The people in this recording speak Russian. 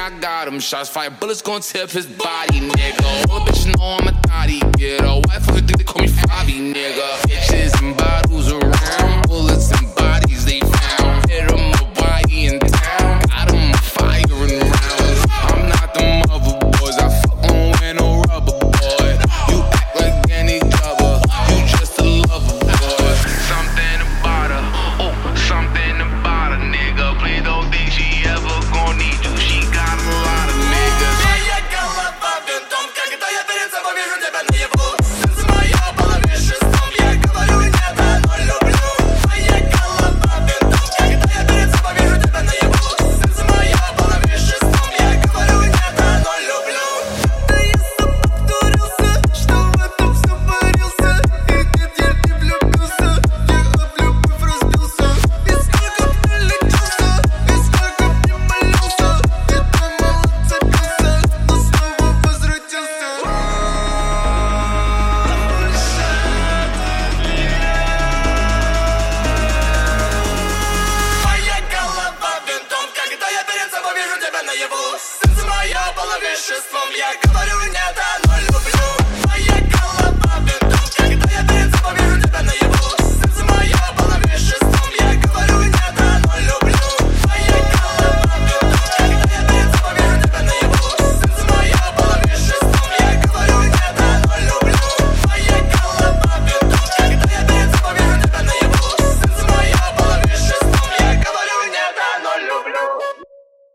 I got him. Shots fired, bullets gon' tip his body, nigga. Oh, bitch, know I'm a thotty. Get a wife for a dick, they call me Fabi, nigga. Bitches and bottles around, bullets and bodies they found. Hit 'em up, why he in town? Got 'em firing rounds. I'm not the mother boys, I fuck 'em with no rubber, boy. You act like any other, you just a lover, boy. Something about her, oh, something about her, nigga. Please don't think she ever gon' need you, she got a lot of niggas. Моя голова винтом, когда я перед собой вижу тебя наяву. Ты моя была веществом, я говорю нет, но люблю. Моя голова винтом, когда я перед собой вижу тебя наяву. Ты моя была веществом, я говорю нет, но люблю. Да я сам повторился, что в этом все парился. И нет, я не влюбился, я об любовь разбился. И сколько прилетелся, и сколько не молился. И думал отцепился, но снова возвратился. Моя голова винтом, когда я перед собой вижу тебя наяву. Сердце мое было веществом, я говорю нет,